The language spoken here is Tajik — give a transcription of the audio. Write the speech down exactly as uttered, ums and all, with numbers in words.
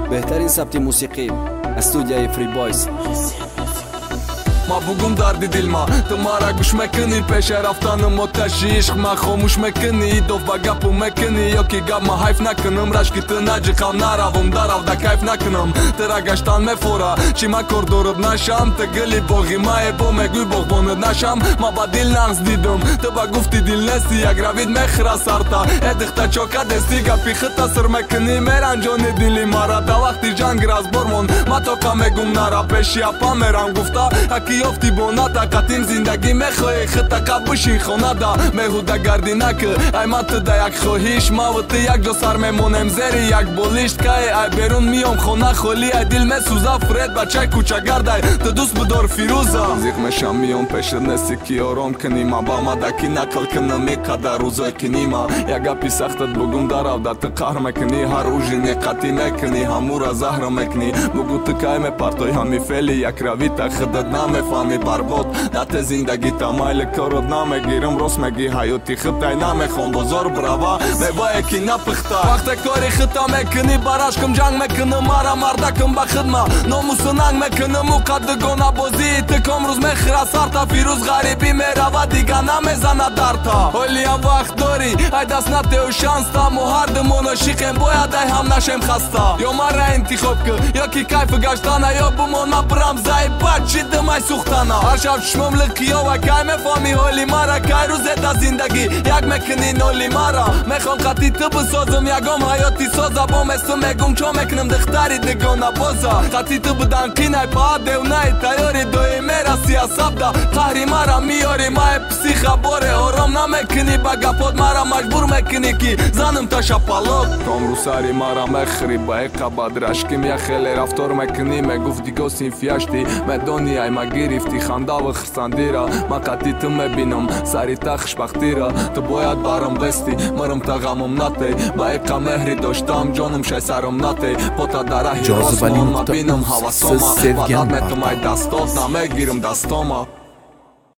بهترین ثبت موسیقی استودیوی فری بایز. ما بگم دردی دل ما تو ما را گوش مکنی پیش رفتن متش عشق ما خاموش مکنی دوف با گپو مکنی یا کی گپ ما حیف نکنم رشکی تو نجقم نروم دراو دا کیف نکنم ترا گشتن مفورا چی ما کردورد نشم تو گلی باغی ما با مگوی باغ باند نشم ما با دل نقص دیدم تو با گفتی دل نستی یک روید مخرا سرتا ادختا چوکا دستی گپی خطا سر مکنی میران جان دلی ما را دا وقتی جنگ راز برمون ما تو کا مگم نرا پیشی اپا میرم گفتا اکی افتی بوناتا قطیم زندگی میخوای خطا قبوشی خونادا میهودا گردی نک ای من تو دا یک خواهیش ما و تو یک جو سر میمونم زیری یک بولیشت که ای بیرون میام خونه خالی ای دل میسوزا فرید بچه کوچه گردای تو دوست بدار فیروزا زیق میشم میام پیش نسی کی آرام کنی ما با ما دکی نکل کنم میکده روزای کنی ما یک اپی سختت بگم دراو دا تو قهر مکنی هر اوژی نقطی میکنی همو را زهر مکنی بگو تو که میپرتای همی فعلی یک روی تا خدت نمیفهمی برباد دت زندگی تا مایل کرد نمیگیرم راست میگی حیاتی خطای نمیخوام بازار براوا میبا یکی نپختا وقت کاری خطا میکنی براشکم جنگ میکنم مرا مردکم به خدمت ناموس ننگ میکنم و قدگونه بازی تکم روز میخرا سرتا فیروز غریبی میروا دیگه نمیزنه درتا حالیا وقت داری ای دست نته و شانس تا مو هر دمون شیخم باید ای هم نشم خستا یا مرا انتخاب که یا کی کیف گشتانه یا بمون برم زای بچی دمای سوختانه هر شب چشمم لقیا و که میفهمی حالی مرا که روز دا زندگی یک میکنی نولی مرا میخوام خطی تو بسازم یکم حیاتی سازا با مثل میگم چو میکنم دختری دگونه بازا خطی تو بدن قینای پا دیونای تیاری دوی میرا سیاسب دا قهری مرا میاری مای پسی خباره آرام نمیکنی با گپات مرا مجبور میکنی که زنم تا شپالات کام رو سری مرا مخری با ایقا بدرشکیم یا خیلی رفتار میکنی میگفت دیگو سینفیاشتی مدونی ای ما گرفتی خنده و خرسندی را ما قطی تو میبینم سری تا خوشبختی را تو باید برام بستی مرم تا غمم نتی با ایقا مهری داشتم جانم شای سرم نتی پتا دره راست ما بینم هوا سوما بداد میتو مای دستات نمیگیرم دستاما